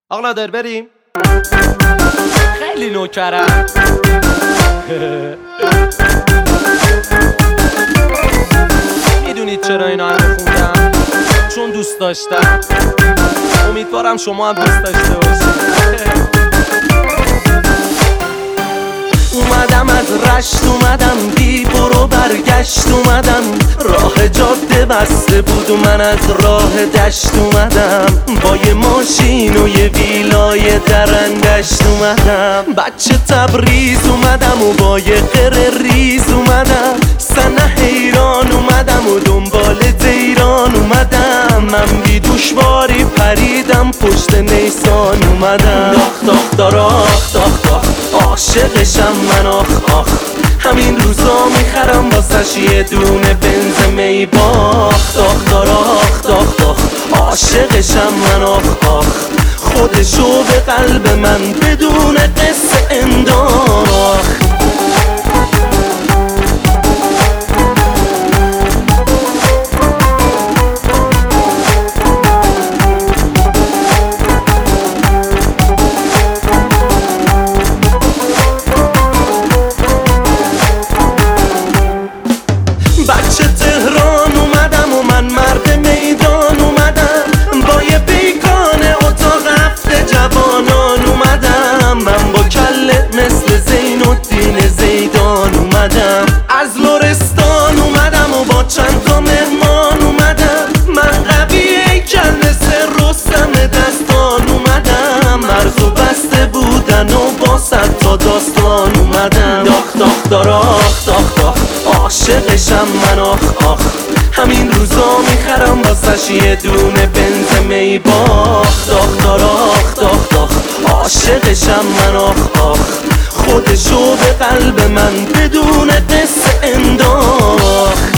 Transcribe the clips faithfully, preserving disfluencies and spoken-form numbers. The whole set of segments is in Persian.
آقا نادر بریم. خیلی نوکرم. میدونید چرا اینا همه خوندم؟ چون دوست داشتم. امیدوارم شما هم دوست داشته باشید. اومدم از رشت، اومدم بی برو برگشت، اومدم راه جاده بسته بود و من از راه دشت اومدم، با یه ماشین و یه ویلای درندشت اومدم، بچه تبریز اومدم و با یه قره ریز اومدم، سنه حیران اومدم و دنبال دیران اومدم، من بی دوشواری پریدم پشت نیسان اومدم، داخ داخ داراخ داخ داخ عاشقشم من آخ آخ، همین روزا میخرم واسش یه دونه بنز می باخ، داخ داراخ داخ داخ عاشقشم من آخ آخ، خودشو به قلب من بدون قصه انداخت. بچه تهران اومدم و من مرد میدان اومدم، با یه بیگانه اتاق هفته جوانان اومدم، من با کله مثل زین الدین زیدان اومدم، از لرستان اومدم و با چند تا مهمان اومدم، من قوی هیکل مثل رستم دستان اومدم، مرزو بسته بودن و با صد تا داستان اومدم، داخ داخ داراخ داخ داخ عاشقشم من آخ آخ، همین روزا میخرم واسش یه دونه بنز می باخ، داخ داراخ داخ داخ عاشقشم من آخ آخ، خودشو به قلب من بدون قصه انداخت.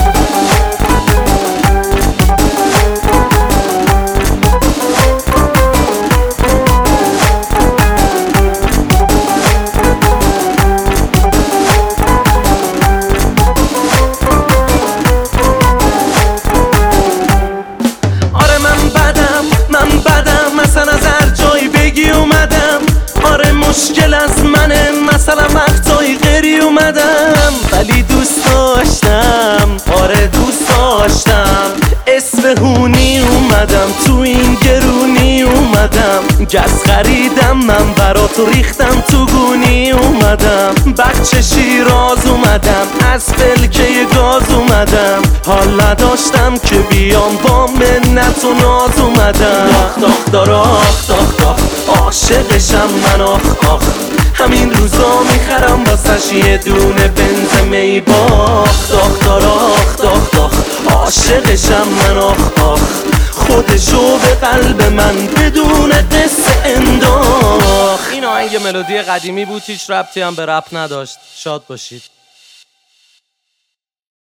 مشکل از منه مثلا وقتایی غیری اومدم، ولی دوست داشتم، آره دوست داشتم، اصفهونی اومدم، تو این گرونی اومدم، گز خریدم من برات ریختم تو گونی اومدم، بچه شیراز اومدم، از فلکه گاز اومدم، حال نداشتم که بیام با منت و ناز اومدم، داخ داخ داراخ داخ داخ عاشقشم من آخ آخ، همین روزا میخرم واسش یه دونه بنز می باخ، داخ داراخ داخ داخ عاشقشم من آخ آخ، خودشو به قلب من بدون قصه انداخت. این آهنگ ملودی قدیمی بود، هیچ ربطی هم به رپ نداشت. شاد باشید.